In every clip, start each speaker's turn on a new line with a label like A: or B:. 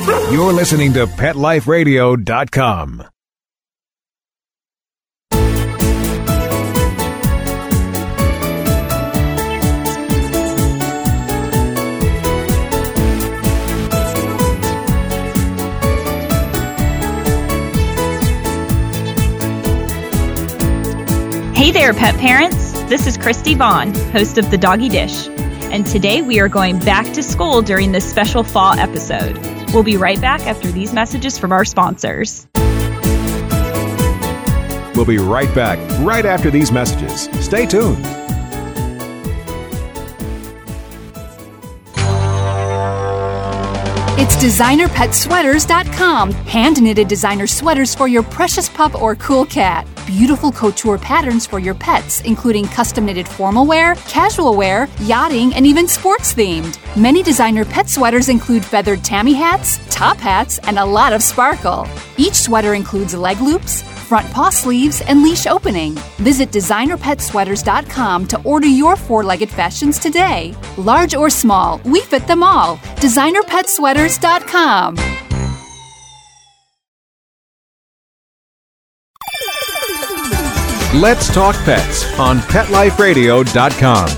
A: You're listening to PetLifeRadio.com.
B: Hey there, pet parents. This is Christy Vaughn, host of The Doggy Dish. And today we are going back to school during this special fall episode. We'll be right back after these messages from our sponsors.
A: We'll be right back right after these messages. Stay tuned.
C: It's DesignerPetSweaters.com. Hand-knitted designer sweaters for your precious pup or cool cat. Beautiful couture patterns for your pets, including custom-knitted formal wear, casual wear, yachting, and even sports-themed. Many designer pet sweaters include feathered tammy hats, top hats, and a lot of sparkle. Each sweater includes leg loops, front paw sleeves, and leash opening. Visit DesignerPetSweaters.com to order your four-legged fashions today. Large or small, we fit them all. DesignerPetSweaters.com.
A: Let's Talk Pets on PetLifeRadio.com.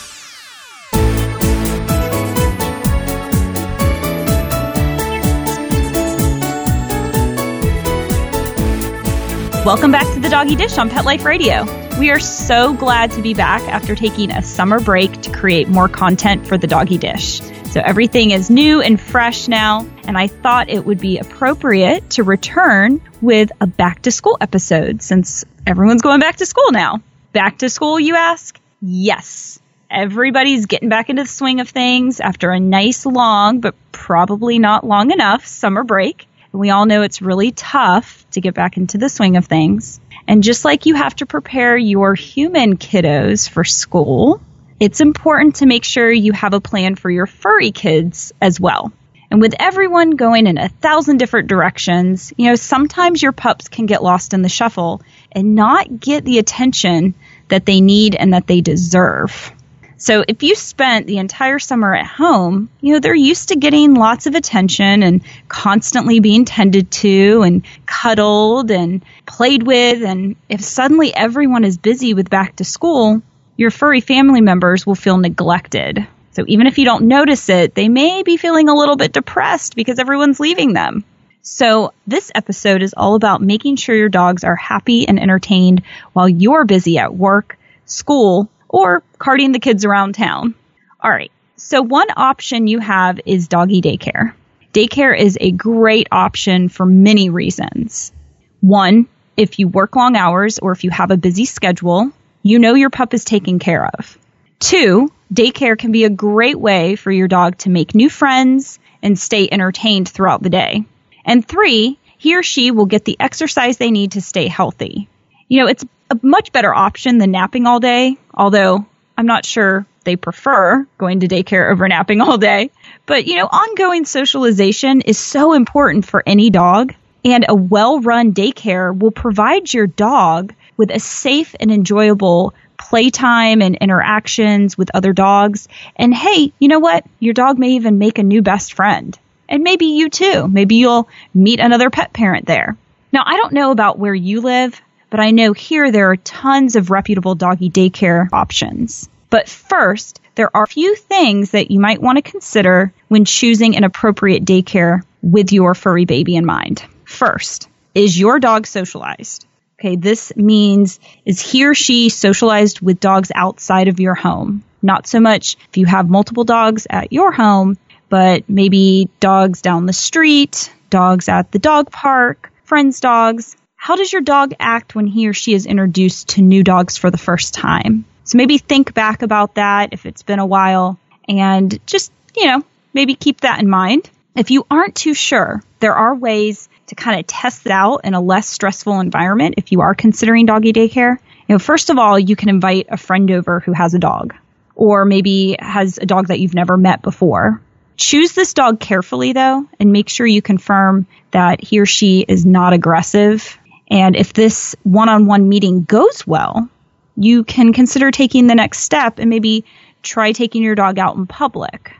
B: Welcome back to The Doggy Dish on Pet Life Radio. We are so glad to be back after taking a summer break to create more content for The Doggy Dish. So everything is new and fresh now, and I thought it would be appropriate to return with a back to school episode since everyone's going back to school now. Back to school, you ask? Yes. Everybody's getting back into the swing of things after a nice long, but probably not long enough, summer break. And we all know it's really tough to get back into the swing of things. And just like you have to prepare your human kiddos for school, it's important to make sure you have a plan for your furry kids as well. And with everyone going in 1,000 different directions, sometimes your pups can get lost in the shuffle and not get the attention that they need and that they deserve. So if you spent the entire summer at home, they're used to getting lots of attention and constantly being tended to and cuddled and played with. And if suddenly everyone is busy with back to school, your furry family members will feel neglected. So even if you don't notice it, they may be feeling a little bit depressed because everyone's leaving them. So this episode is all about making sure your dogs are happy and entertained while you're busy at work, school, or carting the kids around town. All right, so one option you have is doggy daycare. Daycare is a great option for many reasons. One, if you work long hours or if you have a busy schedule, your pup is taken care of. Two, daycare can be a great way for your dog to make new friends and stay entertained throughout the day. And three, he or she will get the exercise they need to stay healthy. It's a much better option than napping all day, although I'm not sure they prefer going to daycare over napping all day. But, ongoing socialization is so important for any dog, and a well-run daycare will provide your dog with a safe and enjoyable playtime and interactions with other dogs. And hey, you know what? Your dog may even make a new best friend. And maybe you too. Maybe you'll meet another pet parent there. Now, I don't know about where you live, but I know here there are tons of reputable doggy daycare options. But first, there are a few things that you might want to consider when choosing an appropriate daycare with your furry baby in mind. First, is your dog socialized? Okay, this means, is he or she socialized with dogs outside of your home? Not so much if you have multiple dogs at your home, but maybe dogs down the street, dogs at the dog park, friends' dogs. How does your dog act when he or she is introduced to new dogs for the first time? So maybe think back about that if it's been a while and just, maybe keep that in mind. If you aren't too sure, there are ways to kind of test it out in a less stressful environment if you are considering doggy daycare. First of all, you can invite a friend over who has a dog or maybe has a dog that you've never met before. Choose this dog carefully, though, and make sure you confirm that he or she is not aggressive. And if this one-on-one meeting goes well, you can consider taking the next step and maybe try taking your dog out in public.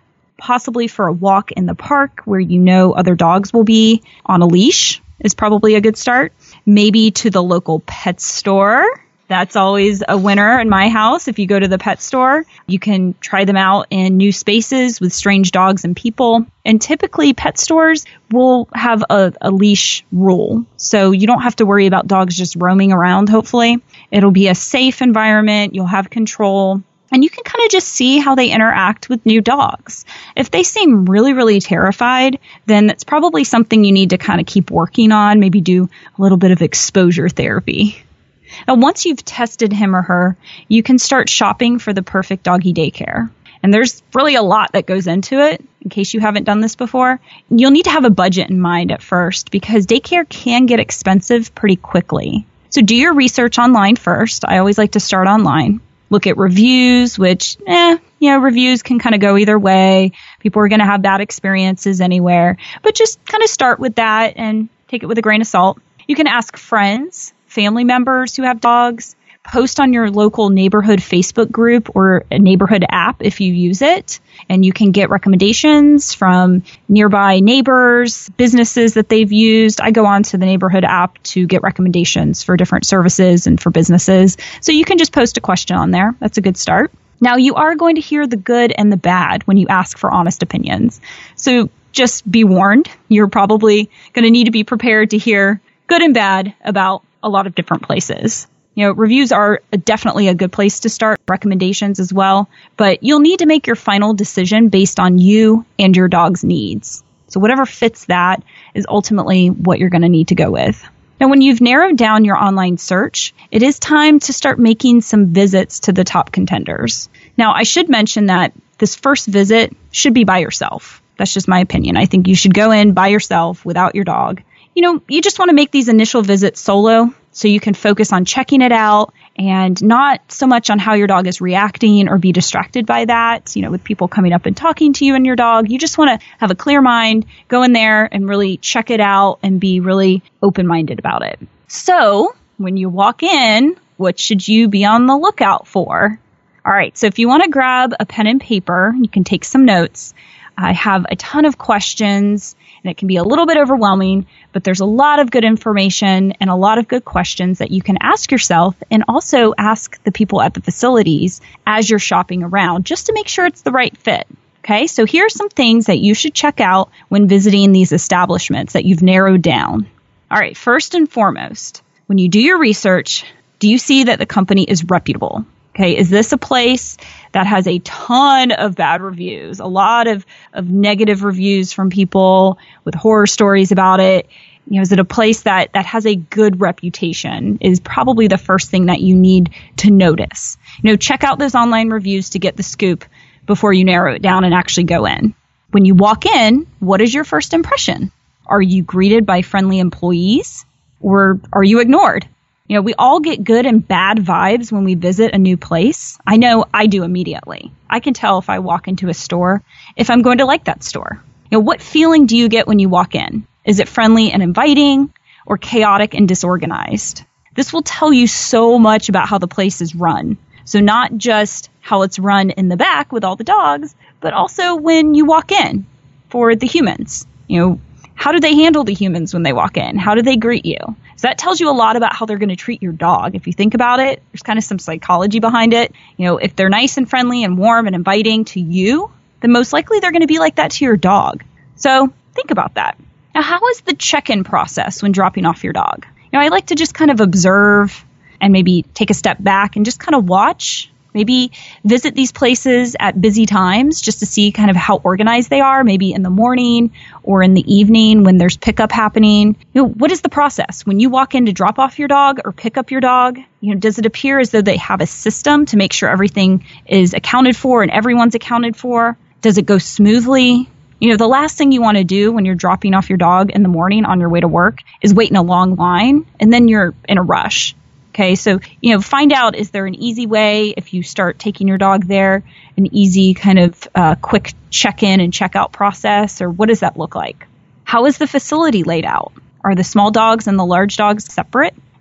B: possibly for a walk in the park where you know other dogs will be on a leash is probably a good start. Maybe to the local pet store. That's always a winner in my house. If you go to the pet store, you can try them out in new spaces with strange dogs and people. And typically pet stores will have a leash rule. So you don't have to worry about dogs just roaming around, hopefully. It'll be a safe environment. You'll have control. And you can kind of just see how they interact with new dogs. If they seem really, really terrified, then that's probably something you need to kind of keep working on. Maybe do a little bit of exposure therapy. Now, once you've tested him or her, you can start shopping for the perfect doggy daycare. And there's really a lot that goes into it, in case you haven't done this before. You'll need to have a budget in mind at first because daycare can get expensive pretty quickly. So do your research online first. I always like to start online. Look at reviews, which, reviews can kind of go either way. People are going to have bad experiences anywhere. But just kind of start with that and take it with a grain of salt. You can ask friends, family members who have dogs, post on your local neighborhood Facebook group or a neighborhood app if you use it. And you can get recommendations from nearby neighbors, businesses that they've used. I go on to the neighborhood app to get recommendations for different services and for businesses. So you can just post a question on there. That's a good start. Now, you are going to hear the good and the bad when you ask for honest opinions. So just be warned. You're probably going to need to be prepared to hear good and bad about a lot of different places. Reviews are definitely a good place to start, recommendations as well, but you'll need to make your final decision based on you and your dog's needs. So whatever fits that is ultimately what you're going to need to go with. Now, when you've narrowed down your online search, it is time to start making some visits to the top contenders. Now, I should mention that this first visit should be by yourself. That's just my opinion. I think you should go in by yourself without your dog. You just want to make these initial visits solo so you can focus on checking it out and not so much on how your dog is reacting or be distracted by that. With people coming up and talking to you and your dog, you just want to have a clear mind, go in there and really check it out and be really open-minded about it. So when you walk in, what should you be on the lookout for? All right. So if you want to grab a pen and paper, you can take some notes. I have a ton of questions. And it can be a little bit overwhelming, but there's a lot of good information and a lot of good questions that you can ask yourself and also ask the people at the facilities as you're shopping around just to make sure it's the right fit. Okay, so here are some things that you should check out when visiting these establishments that you've narrowed down. All right, first and foremost, when you do your research, do you see that the company is reputable? Okay, is this a place that has a ton of bad reviews, a lot of negative reviews from people with horror stories about it? Is it a place that has a good reputation is probably the first thing that you need to notice. Check out those online reviews to get the scoop before you narrow it down and actually go in. When you walk in, what is your first impression? Are you greeted by friendly employees or are you ignored? We all get good and bad vibes when we visit a new place. I know I do immediately. I can tell if I walk into a store, if I'm going to like that store. What feeling do you get when you walk in? Is it friendly and inviting or chaotic and disorganized? This will tell you so much about how the place is run. So not just how it's run in the back with all the dogs, but also when you walk in for the humans. How do they handle the humans when they walk in? How do they greet you? So that tells you a lot about how they're going to treat your dog. If you think about it, there's kind of some psychology behind it. If they're nice and friendly and warm and inviting to you, then most likely they're going to be like that to your dog. So think about that. Now, how is the check-in process when dropping off your dog? I like to just kind of observe and maybe take a step back and just kind of watch. Maybe visit these places at busy times just to see kind of how organized they are, maybe in the morning or in the evening when there's pickup happening. What is the process? When you walk in to drop off your dog or pick up your dog, does it appear as though they have a system to make sure everything is accounted for and everyone's accounted for? Does it go smoothly? The last thing you want to do when you're dropping off your dog in the morning on your way to work is wait in a long line and then you're in a rush. Okay, so, find out, is there an easy way if you start taking your dog there, an easy kind of quick check-in and check-out process, or what does that look like? How is the facility laid out? Are the small dogs and the large dogs separate?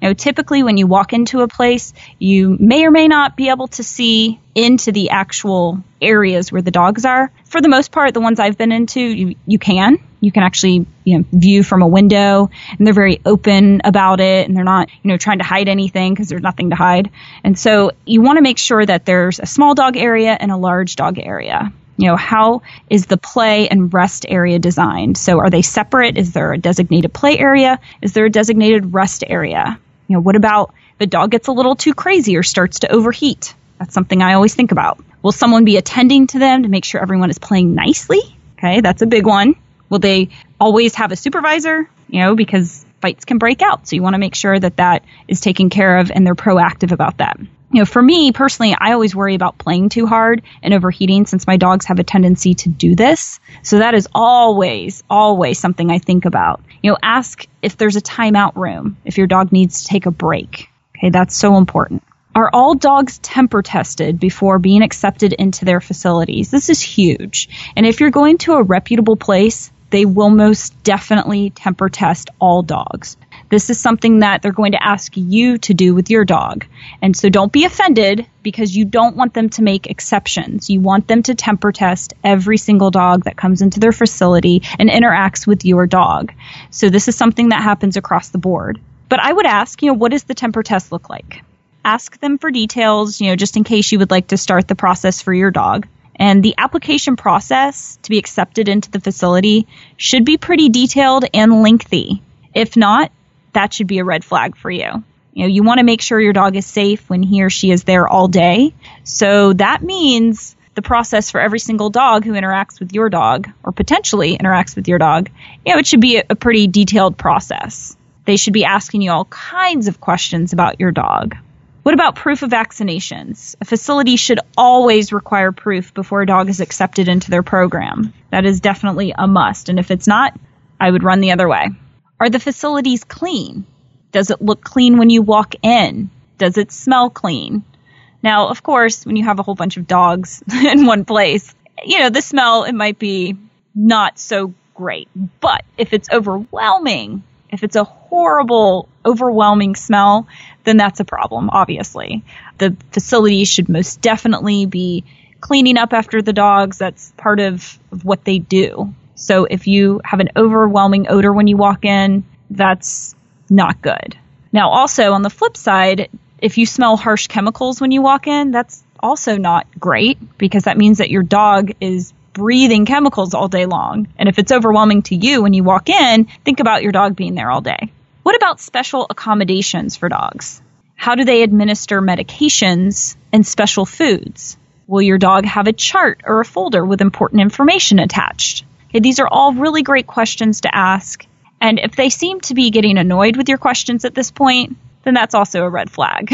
B: Typically when you walk into a place, you may or may not be able to see into the actual areas where the dogs are. For the most part, the ones I've been into, you can. You can actually, view from a window, and they're very open about it, and they're not, trying to hide anything because there's nothing to hide. And so you want to make sure that there's a small dog area and a large dog area. How is the play and rest area designed? So are they separate? Is there a designated play area? Is there a designated rest area? What about the dog gets a little too crazy or starts to overheat? That's something I always think about. Will someone be attending to them to make sure everyone is playing nicely? Okay, that's a big one. Will they always have a supervisor? Because fights can break out. So you want to make sure that that is taken care of and they're proactive about that. For me personally, I always worry about playing too hard and overheating since my dogs have a tendency to do this. So that is always something I think about. Ask if there's a timeout room, if your dog needs to take a break. Okay, that's so important. Are all dogs temper tested before being accepted into their facilities? This is huge. And if you're going to a reputable place, they will most definitely temper test all dogs. This is something that they're going to ask you to do with your dog. And so don't be offended because you don't want them to make exceptions. You want them to temper test every single dog that comes into their facility and interacts with your dog. So this is something that happens across the board. But I would ask, what does the temper test look like? Ask them for details, just in case you would like to start the process for your dog. And the application process to be accepted into the facility should be pretty detailed and lengthy. If not, that should be a red flag for you. You want to make sure your dog is safe when he or she is there all day. So that means the process for every single dog who interacts with your dog or potentially interacts with your dog, it should be a pretty detailed process. They should be asking you all kinds of questions about your dog. What about proof of vaccinations? A facility should always require proof before a dog is accepted into their program. That is definitely a must. And if it's not, I would run the other way. Are the facilities clean? Does it look clean when you walk in? Does it smell clean? Now, of course, when you have a whole bunch of dogs in one place, the smell, it might be not so great. But if it's overwhelming, if it's a horrible, overwhelming smell, then that's a problem, obviously. The facility should most definitely be cleaning up after the dogs. That's part of what they do. So if you have an overwhelming odor when you walk in, that's not good. Now, also on the flip side, if you smell harsh chemicals when you walk in, that's also not great because that means that your dog is breathing chemicals all day long. And if it's overwhelming to you when you walk in, think about your dog being there all day. What about special accommodations for dogs? How do they administer medications and special foods? Will your dog have a chart or a folder with important information attached? Okay, these are all really great questions to ask. And if they seem to be getting annoyed with your questions at this point, then that's also a red flag.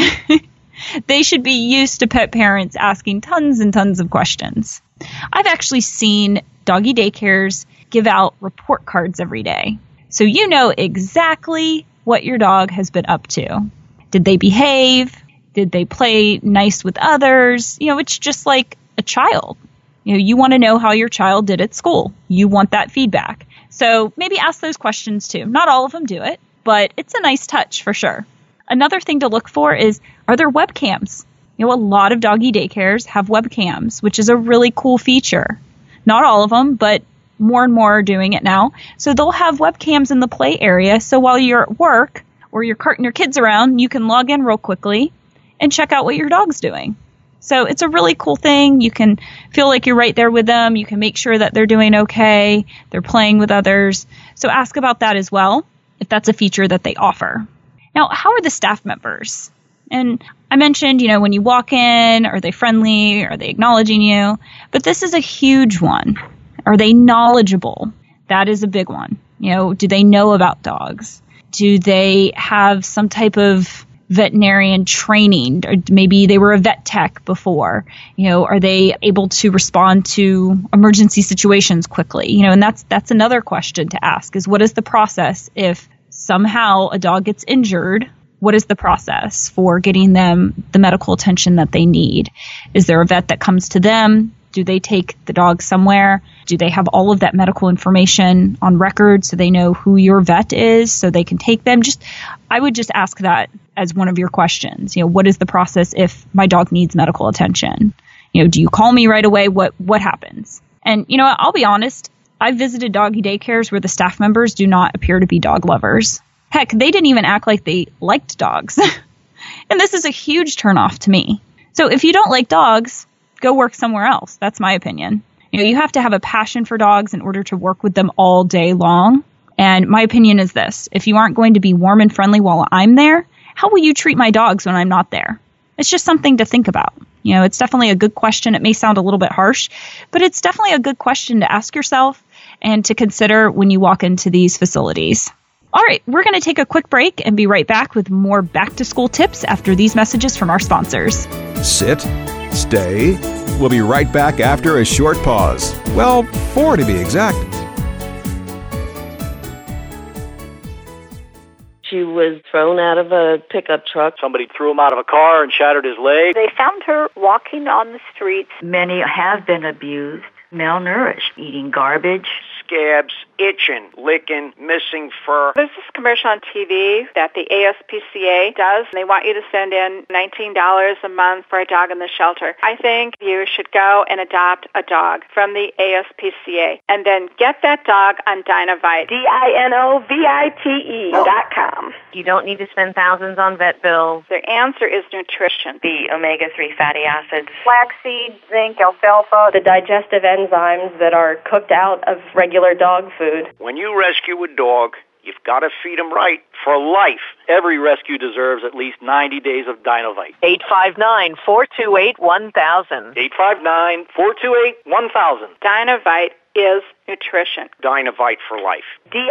B: They should be used to pet parents asking tons and tons of questions. I've actually seen doggy daycares give out report cards every day. So you know exactly what your dog has been up to. Did they behave? Did they play nice with others? It's just like a child. You want to know how your child did at school. You want that feedback. So maybe ask those questions too. Not all of them do it, but it's a nice touch for sure. Another thing to look for is, are there webcams? A lot of doggy daycares have webcams, which is a really cool feature. Not all of them, but more and more are doing it now. So they'll have webcams in the play area. So while you're at work or you're carting your kids around, you can log in real quickly and check out what your dog's doing. So it's a really cool thing. You can feel like you're right there with them. You can make sure that they're doing okay. They're playing with others. So ask about that as well, if that's a feature that they offer. Now, how are the staff members? And I mentioned, when you walk in, are they friendly? Are they acknowledging you? But this is a huge one. Are they knowledgeable? That is a big one. Do they know about dogs? Do they have some type of veterinarian training? Or maybe they were a vet tech before. Are they able to respond to emergency situations quickly? And that's another question to ask is, what is the process if somehow a dog gets injured? What is the process for getting them the medical attention that they need? Is there a vet that comes to them? Do they take the dog somewhere? Do they have all of that medical information on record so they know who your vet is so they can take them? I would just ask that as one of your questions. What is the process if my dog needs medical attention? Do you call me right away? What happens? And, I'll be honest, I've visited doggy daycares where the staff members do not appear to be dog lovers. Heck, they didn't even act like they liked dogs. And this is a huge turnoff to me. So if you don't like dogs, go work somewhere else. That's my opinion. You have to have a passion for dogs in order to work with them all day long. And my opinion is this: if you aren't going to be warm and friendly while I'm there, how will you treat my dogs when I'm not there? It's just something to think about. It's definitely a good question. It may sound a little bit harsh, but it's definitely a good question to ask yourself and to consider when you walk into these facilities. All right, we're going to take a quick break and be right back with more back-to-school tips after these messages from our sponsors.
A: Sit, stay. We'll be right back after a short pause. Well, 4 to be exact.
D: She was thrown out of a pickup truck.
E: Somebody threw him out of a car and shattered his leg.
F: They found her walking on the streets.
G: Many have been abused, malnourished, eating garbage.
E: Scabs, itching, licking, missing fur.
F: There's this commercial on TV that the ASPCA does. They want you to send in $19 a month for a dog in the shelter. I think you should go and adopt a dog from the ASPCA and then get that dog on Dinovite. DINOVITE.com.
D: You don't need to spend thousands on vet bills.
F: The answer is nutrition.
D: The omega-3 fatty acids.
F: Flaxseed, zinc, alfalfa,
H: the digestive enzymes that are cooked out of regular dog food.
E: When you rescue a dog, you've got to feed him right for life. Every rescue deserves at least 90 days of Dinovite.
I: 859-428-1000.
E: 859-428-1000.
F: Dinovite is nutrition.
E: Dinovite for life.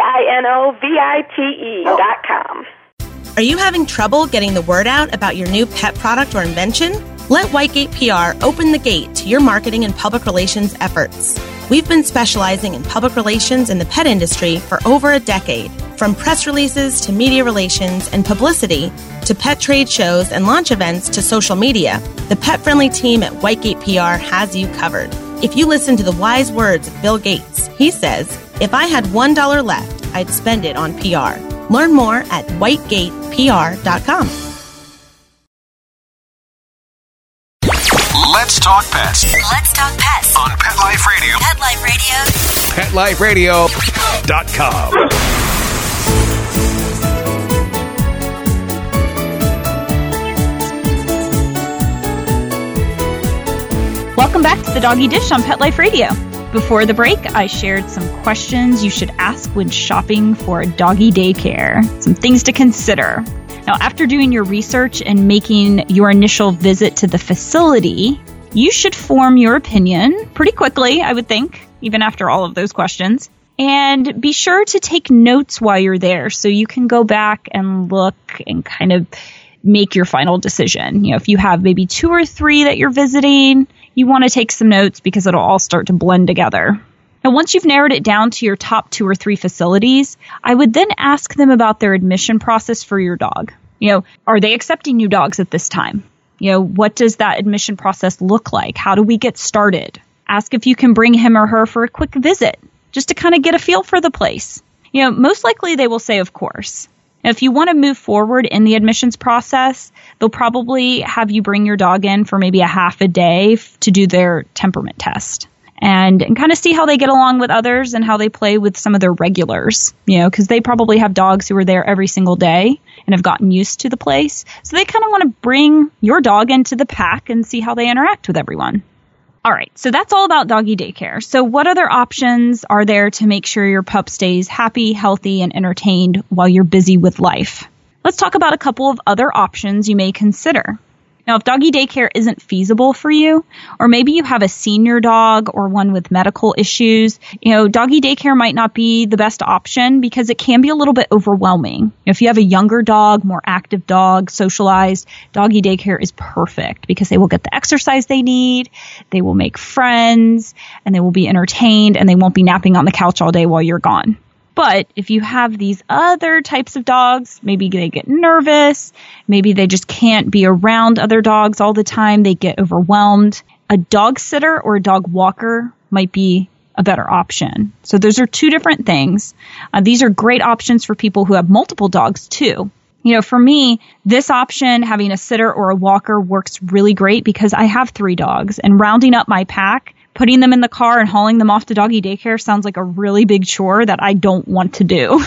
F: DINOVITE.com.
J: Are you having trouble getting the word out about your new pet product or invention? Let Whitegate PR open the gate to your marketing and public relations efforts. We've been specializing in public relations in the pet industry for over a decade. From press releases to media relations and publicity to pet trade shows and launch events to social media, the pet-friendly team at Whitegate PR has you covered. If you listen to the wise words of Bill Gates, he says, "If I had $1 left, I'd spend it on PR." Learn more at whitegatepr.com.
A: Let's talk pets.
K: Let's talk pets
A: On Pet Life Radio.
K: Pet Life Radio.
A: PetLifeRadio.com.
B: Welcome back to the Doggy Dish on Pet Life Radio. Before the break, I shared some questions you should ask when shopping for a doggy daycare. Some things to consider. Now, after doing your research and making your initial visit to the facility, you should form your opinion pretty quickly, I would think, even after all of those questions. And be sure to take notes while you're there so you can go back and look and kind of make your final decision. If you have maybe 2 or 3 that you're visiting, you want to take some notes because it'll all start to blend together. Now, once you've narrowed it down to your top 2 or 3 facilities, I would then ask them about their admission process for your dog. Are they accepting new dogs at this time? What does that admission process look like? How do we get started? Ask if you can bring him or her for a quick visit, just to kind of get a feel for the place. Most likely they will say, of course. Now, if you want to move forward in the admissions process, they'll probably have you bring your dog in for maybe a half a day to do their temperament test and kind of see how they get along with others and how they play with some of their regulars, because they probably have dogs who are there every single day and have gotten used to the place. So they kind of want to bring your dog into the pack and see how they interact with everyone. All right, so that's all about doggy daycare. So what other options are there to make sure your pup stays happy, healthy, and entertained while you're busy with life? Let's talk about a couple of other options you may consider. Now, if doggy daycare isn't feasible for you, or maybe you have a senior dog or one with medical issues, doggy daycare might not be the best option because it can be a little bit overwhelming. If you have a younger dog, more active dog, socialized, doggy daycare is perfect because they will get the exercise they need, they will make friends, and they will be entertained, and they won't be napping on the couch all day while you're gone. But if you have these other types of dogs, maybe they get nervous, maybe they just can't be around other dogs all the time, they get overwhelmed, a dog sitter or a dog walker might be a better option. So those are two different things. These are great options for people who have multiple dogs too. For me, this option, having a sitter or a walker, works really great because I have 3 dogs, and rounding up my pack, putting them in the car and hauling them off to doggy daycare sounds like a really big chore that I don't want to do.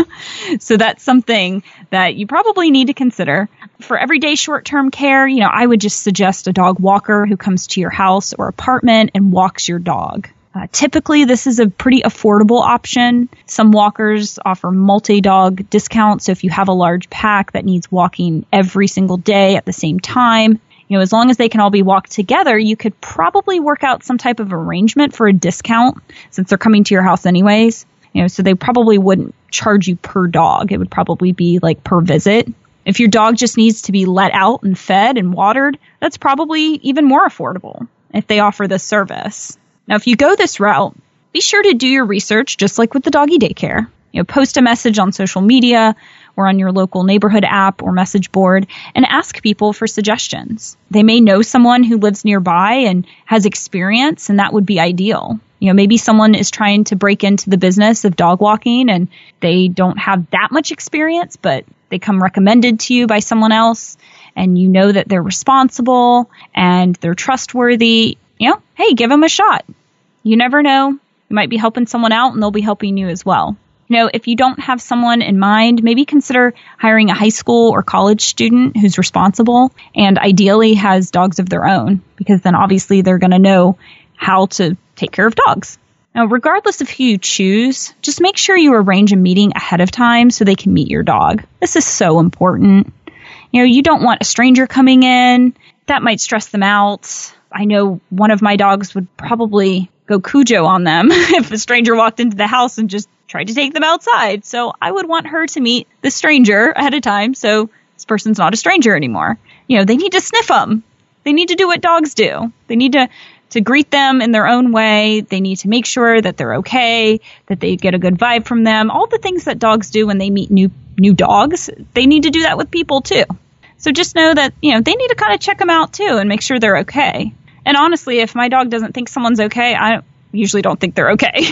B: So that's something that you probably need to consider. For everyday short-term care, I would just suggest a dog walker who comes to your house or apartment and walks your dog. Typically, this is a pretty affordable option. Some walkers offer multi-dog discounts. So if you have a large pack that needs walking every single day at the same time, as long as they can all be walked together, you could probably work out some type of arrangement for a discount since they're coming to your house anyways. So they probably wouldn't charge you per dog. It would probably be like per visit. If your dog just needs to be let out and fed and watered, that's probably even more affordable if they offer this service. Now, if you go this route, be sure to do your research, just like with the doggy daycare. Post a message on social media or on your local neighborhood app or message board and ask people for suggestions. They may know someone who lives nearby and has experience, and that would be ideal. Maybe someone is trying to break into the business of dog walking and they don't have that much experience, but they come recommended to you by someone else and you know that they're responsible and they're trustworthy. Hey, give them a shot. You never know. You might be helping someone out and they'll be helping you as well. If you don't have someone in mind, maybe consider hiring a high school or college student who's responsible and ideally has dogs of their own, because then obviously they're going to know how to take care of dogs. Now, regardless of who you choose, just make sure you arrange a meeting ahead of time so they can meet your dog. This is so important. You don't want a stranger coming in. That might stress them out. I know one of my dogs would probably go Cujo on them if a stranger walked into the house and just tried to take them outside. So I would want her to meet the stranger ahead of time so this person's not a stranger anymore. They need to sniff them. They need to do what dogs do. They need to greet them in their own way. They need to make sure that they're okay, that they get a good vibe from them. All the things that dogs do when they meet new dogs, they need to do that with people too. So just know that, they need to kind of check them out too and make sure they're okay. And honestly, if my dog doesn't think someone's okay, I usually don't think they're okay.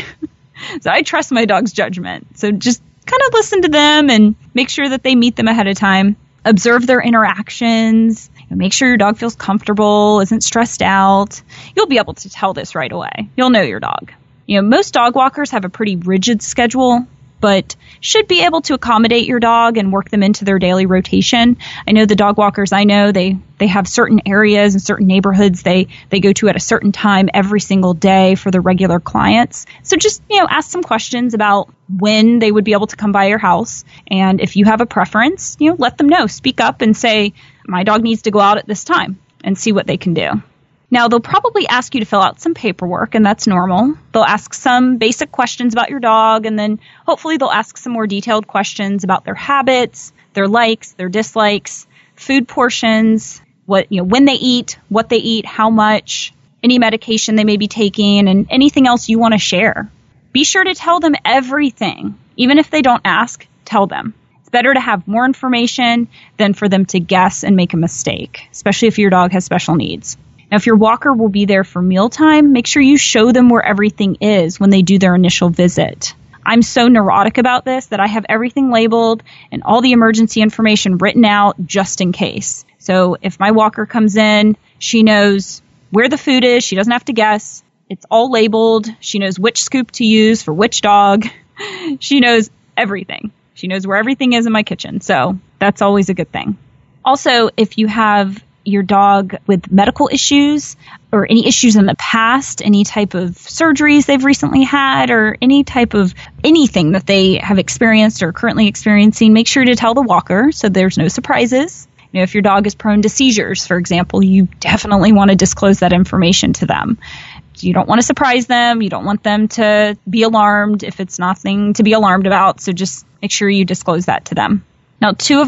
B: So I trust my dog's judgment. So just kind of listen to them and make sure that they meet them ahead of time. Observe their interactions. Make sure your dog feels comfortable, isn't stressed out. You'll be able to tell this right away. You'll know your dog. Most dog walkers have a pretty rigid schedule, but should be able to accommodate your dog and work them into their daily rotation. I know the dog walkers I know, they have certain areas and certain neighborhoods they go to at a certain time every single day for their regular clients. So just, ask some questions about when they would be able to come by your house. And if you have a preference, let them know. Speak up and say, my dog needs to go out at this time, and see what they can do. Now, they'll probably ask you to fill out some paperwork, and that's normal. They'll ask some basic questions about your dog, and then hopefully they'll ask some more detailed questions about their habits, their likes, their dislikes, food portions, when they eat, what they eat, how much, any medication they may be taking, and anything else you want to share. Be sure to tell them everything. Even if they don't ask, tell them. It's better to have more information than for them to guess and make a mistake, especially if your dog has special needs. Now, if your walker will be there for mealtime, make sure you show them where everything is when they do their initial visit. I'm so neurotic about this that I have everything labeled and all the emergency information written out just in case. So if my walker comes in, she knows where the food is. She doesn't have to guess. It's all labeled. She knows which scoop to use for which dog. She knows everything. She knows where everything is in my kitchen. So that's always a good thing. Also, if you have your dog with medical issues or any issues in the past, any type of surgeries they've recently had, or any type of anything that they have experienced or currently experiencing, make sure to tell the walker so there's no surprises. If your dog is prone to seizures, for example, you definitely want to disclose that information to them. You don't want to surprise them. You don't want them to be alarmed if it's nothing to be alarmed about. So just make sure you disclose that to them. Now, two of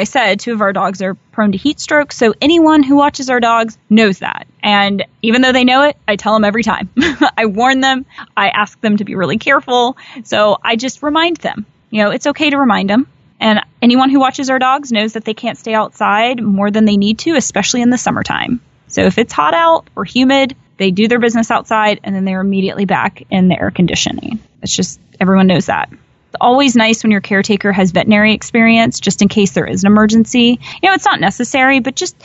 B: our dogs are prone to heat stroke, so anyone who watches our dogs knows that. And even though they know it, I tell them every time. I warn them. I ask them to be really careful. So I just remind them. It's okay to remind them. And anyone who watches our dogs knows that they can't stay outside more than they need to, especially in the summertime. So if it's hot out or humid, they do their business outside and then they're immediately back in the air conditioning. It's just, everyone knows that. It's always nice when your caretaker has veterinary experience, just in case there is an emergency. It's not necessary, but just,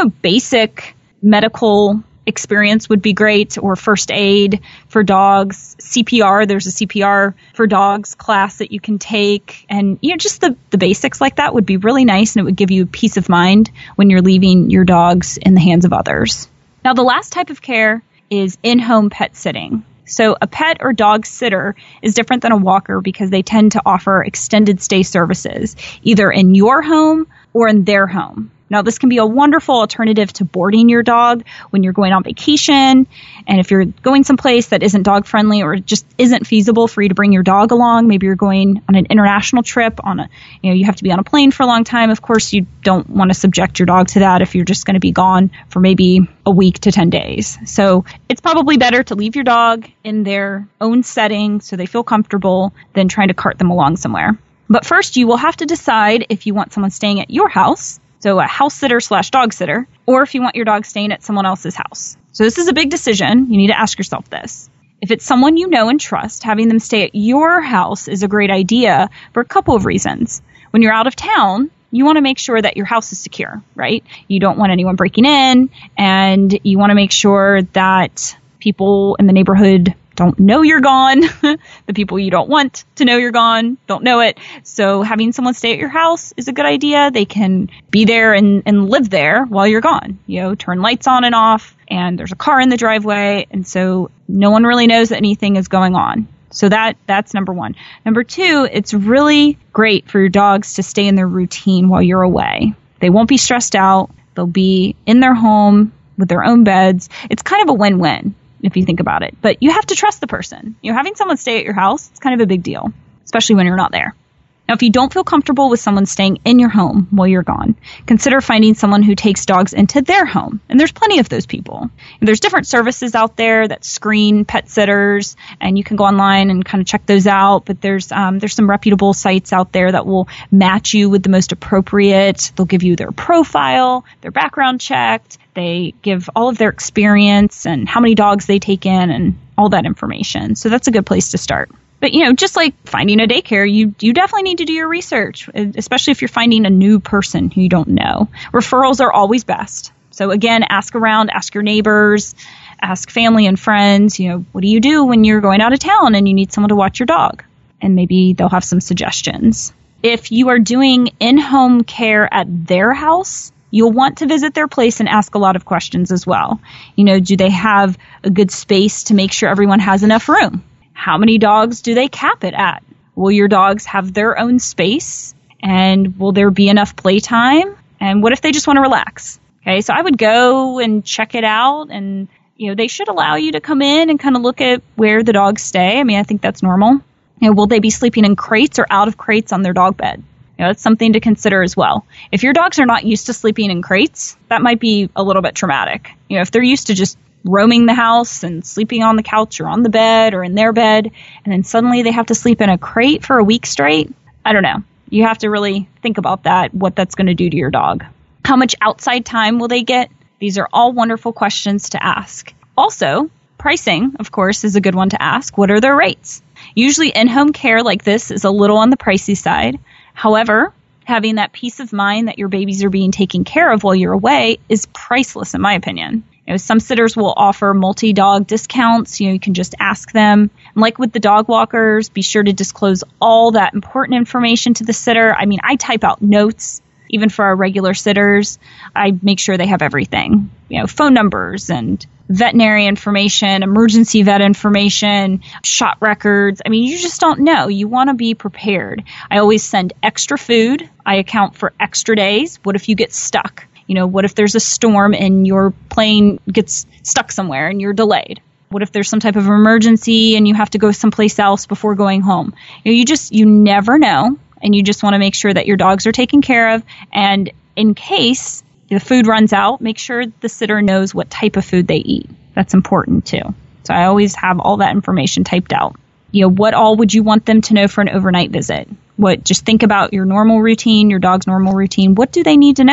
B: basic medical experience would be great, or first aid for dogs. CPR, there's a CPR for dogs class that you can take. And, just the basics like that would be really nice, and it would give you peace of mind when you're leaving your dogs in the hands of others. Now, the last type of care is in-home pet sitting. So a pet or dog sitter is different than a walker because they tend to offer extended stay services, either in your home or in their home. Now, this can be a wonderful alternative to boarding your dog when you're going on vacation. And if you're going someplace that isn't dog friendly or just isn't feasible for you to bring your dog along, maybe you're going on an international trip you have to be on a plane for a long time. Of course, you don't want to subject your dog to that if you're just going to be gone for maybe a week to 10 days. So it's probably better to leave your dog in their own setting so they feel comfortable than trying to cart them along somewhere. But first, you will have to decide if you want someone staying at your house, so a house sitter / dog sitter, or if you want your dog staying at someone else's house. So this is a big decision. You need to ask yourself this. If it's someone you know and trust, having them stay at your house is a great idea for a couple of reasons. When you're out of town, you want to make sure that your house is secure, right? You don't want anyone breaking in, and you want to make sure that people in the neighborhood don't know you're gone. The people you don't want to know you're gone don't know it. So having someone stay at your house is a good idea. They can be there and live there while you're gone. Turn lights on and off, and there's a car in the driveway, and so no one really knows that anything is going on. So that's number one. Number two, it's really great for your dogs to stay in their routine while you're away. They won't be stressed out. They'll be in their home with their own beds. It's kind of a win-win if you think about it. But you have to trust the person. Having someone stay at your house, it's kind of a big deal, especially when you're not there. Now, if you don't feel comfortable with someone staying in your home while you're gone, consider finding someone who takes dogs into their home. And there's plenty of those people. And there's different services out there that screen pet sitters, and you can go online and kind of check those out. But there's some reputable sites out there that will match you with the most appropriate. They'll give you their profile, their background checked. They give all of their experience and how many dogs they take in and all that information. So that's a good place to start. But, just like finding a daycare, you definitely need to do your research, especially if you're finding a new person who you don't know. Referrals are always best. So, again, ask around, ask your neighbors, ask family and friends, what do you do when you're going out of town and you need someone to watch your dog? And maybe they'll have some suggestions. If you are doing in-home care at their house, you'll want to visit their place and ask a lot of questions as well. Do they have a good space to make sure everyone has enough room? How many dogs do they cap it at? Will your dogs have their own space? And will there be enough playtime? And what if they just want to relax? Okay, so I would go and check it out. And, they should allow you to come in and kind of look at where the dogs stay. I mean, I think that's normal. Will they be sleeping in crates or out of crates on their dog bed? That's something to consider as well. If your dogs are not used to sleeping in crates, that might be a little bit traumatic. If they're used to just roaming the house and sleeping on the couch or on the bed or in their bed, and then suddenly they have to sleep in a crate for a week straight, I don't know. You have to really think about that, what that's going to do to your dog. How much outside time will they get? These are all wonderful questions to ask. Also, pricing, of course, is a good one to ask. What are their rates? Usually in-home care like this is a little on the pricey side. However, having that peace of mind that your babies are being taken care of while you're away is priceless, in my opinion. Some sitters will offer multi-dog discounts. You can just ask them. And like with the dog walkers, be sure to disclose all that important information to the sitter. I mean, I type out notes, even for our regular sitters. I make sure they have everything, phone numbers and veterinary information, emergency vet information, shot records. I mean, you just don't know. You want to be prepared. I always send extra food. I account for extra days. What if you get stuck? What if there's a storm and your plane gets stuck somewhere and you're delayed? What if there's some type of emergency and you have to go someplace else before going home? You never know, and you just want to make sure that your dogs are taken care of. And in case the food runs out, make sure the sitter knows what type of food they eat. That's important too. So I always have all that information typed out. What all would you want them to know for an overnight visit? Just think about your normal routine, your dog's normal routine. What do they need to know?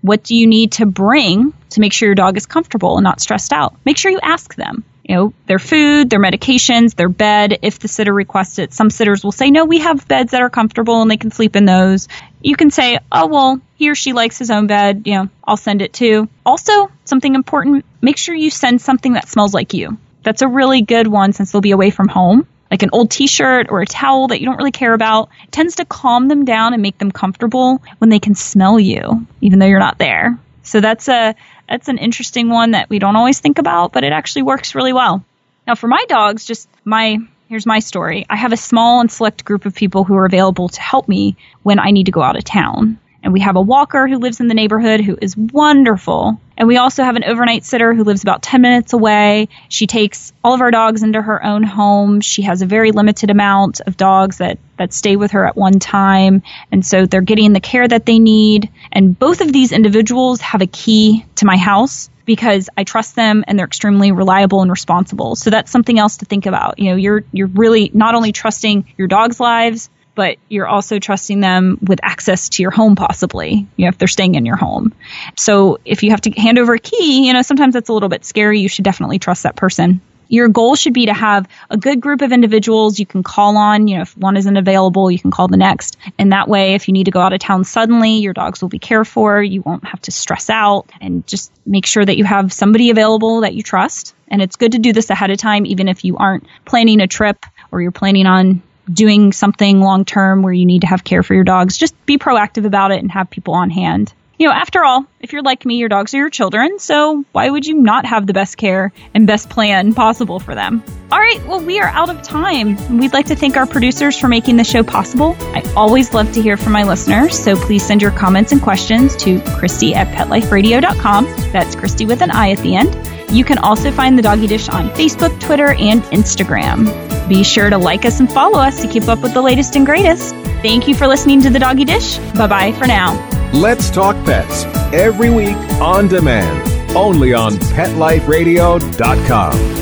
B: What do you need to bring to make sure your dog is comfortable and not stressed out? Make sure you ask them. Their food, their medications, their bed, if the sitter requests it. Some sitters will say, no, we have beds that are comfortable and they can sleep in those. You can say, oh, well, he or she likes his own bed. I'll send it too. Also, something important, make sure you send something that smells like you. That's a really good one since they'll be away from home. Like an old t-shirt or a towel that you don't really care about. It tends to calm them down and make them comfortable when they can smell you, even though you're not there. So that's an interesting one that we don't always think about, but it actually works really well. Now for my dogs, here's my story. I have a small and select group of people who are available to help me when I need to go out of town. And we have a walker who lives in the neighborhood who is wonderful. And we also have an overnight sitter who lives about 10 minutes away. She takes all of our dogs into her own home. She has a very limited amount of dogs that stay with her at one time. And so they're getting the care that they need. And both of these individuals have a key to my house because I trust them and they're extremely reliable and responsible. So that's something else to think about. You're really not only trusting your dog's lives, but you're also trusting them with access to your home possibly, if they're staying in your home. So if you have to hand over a key, sometimes that's a little bit scary. You should definitely trust that person. Your goal should be to have a good group of individuals you can call on. If one isn't available, you can call the next. And that way, if you need to go out of town suddenly, your dogs will be cared for. You won't have to stress out, and just make sure that you have somebody available that you trust. And it's good to do this ahead of time, even if you aren't planning a trip or you're planning on doing something long term where you need to have care for your dogs. Just be proactive about it and have people on hand. After all, if you're like me, your dogs are your children, so why would you not have the best care and best plan possible for them? All right, well, we are out of time. We'd like to thank our producers for making the show possible. I always love to hear from my listeners, so please send your comments and questions to Christy@PetLifeRadio.com. That's Christy with an I at the end. You can also find the Doggy Dish on Facebook, Twitter, and Instagram. Be sure to like us and follow us to keep up with the latest and greatest. Thank you for listening to the Doggy Dish. Bye-bye for now.
A: Let's Talk Pets, every week on demand, only on PetLifeRadio.com.